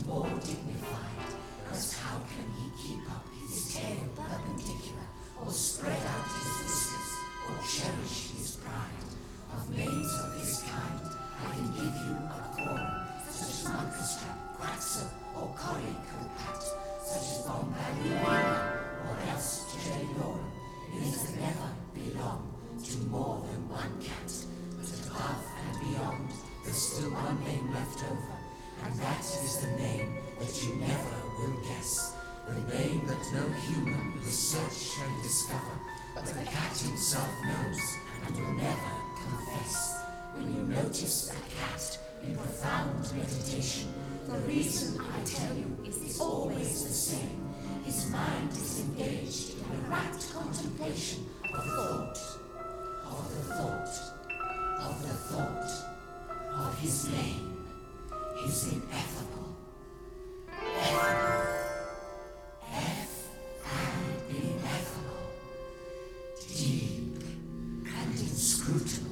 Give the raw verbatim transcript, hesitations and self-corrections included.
more dignified, 'cause how can he keep up his tail perpendicular, or spread out his whiskers, or cherish his pride? Of names of this kind, I can give you a quorum, such as Muncastrap, Quaxo, or Corricopat, such as Bombalurina, or else Geliorum. It has never belonged to more than one cat, but above and beyond, there's still one name left over, and that is the name that you never will guess, the name that no human will search and discover, but the cat himself knows and will never confess. When you notice a cat in profound meditation, the reason I tell you is always the same. His mind is engaged in a rapt contemplation of thought, of the thought, of the thought, of his name, his ineffable, effable, F and ineffable, deep and inscrutable.